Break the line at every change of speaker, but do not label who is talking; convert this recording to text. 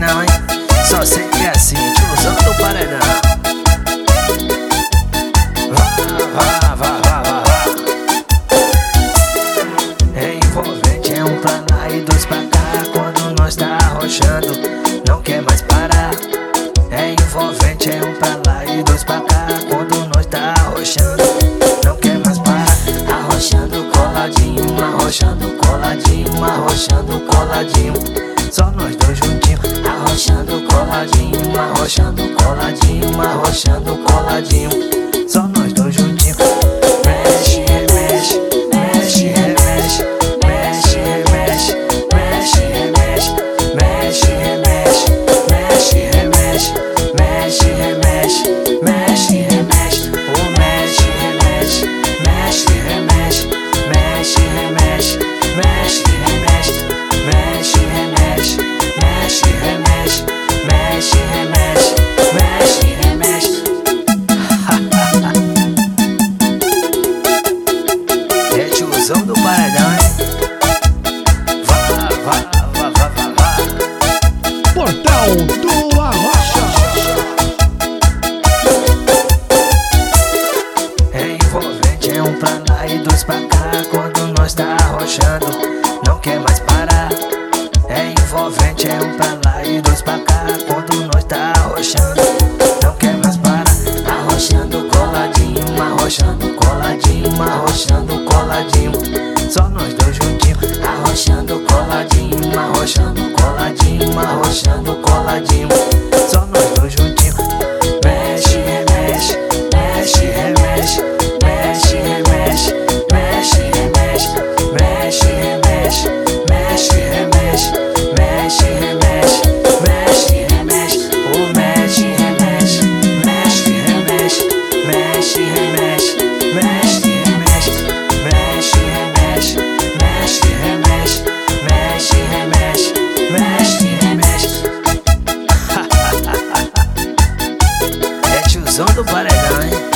paredão, hein? Só sei que é assim, tiozão do paredão. Envolvente é um pra lá e dois pra cá. Quando nós tá arrochando, não quer mais parar. É envolvente, é um pra lá e dois pra cá. Quando nós tá arrochando, não quer mais parar. Arrochando coladinho, arrochando coladinho, arrochando coladinho. Só nós dois juntinhos. Arrochando coladinho, arrochando coladinho, arrochando coladinho. Só nós dois juntinhos. Mexe, remexe, mexe, remexe, mexe, remexe, mexe, remexe, mexe, remexe, mexe, remexe, mexe, remexe, mexe, remexe, o mexe, remexe, mexe, remexe, mexe, remexe, mexe, remexe, mexe, remexe, mexe, remexe, mexe, remexe, mexe, remexe. É tiozão do paredão, hein? Vá.
Portal do Arrocha.
É envolvente, é um pra lá e dois pra cá. Quando nós tá arrochando, não quer mais parar. É envolvente, é um pra lá e dois pra cá. Quando nós tá arrochando, não quer mais parar. Arrochando coladinho, arrochando coladinho, arrochando coladinho. Só nós dois juntinhos. Arrochando coladinho, arrochando coladinho, arrochando coladinho. Só nós dois juntinhos. Mexe, remexe, mexe, remexe, mexe, remexe, mexe, remexe, mexe, remexe, mexe, remexe, mexe, remexe, mexe, remexe, o mexe, remexe, mexe, remexe, mexe, remexe, mexe, remexe, mexe, remexe, mexe, remexe, mexe, remexe, mexe, remexe. É tiozão do paredão, hein?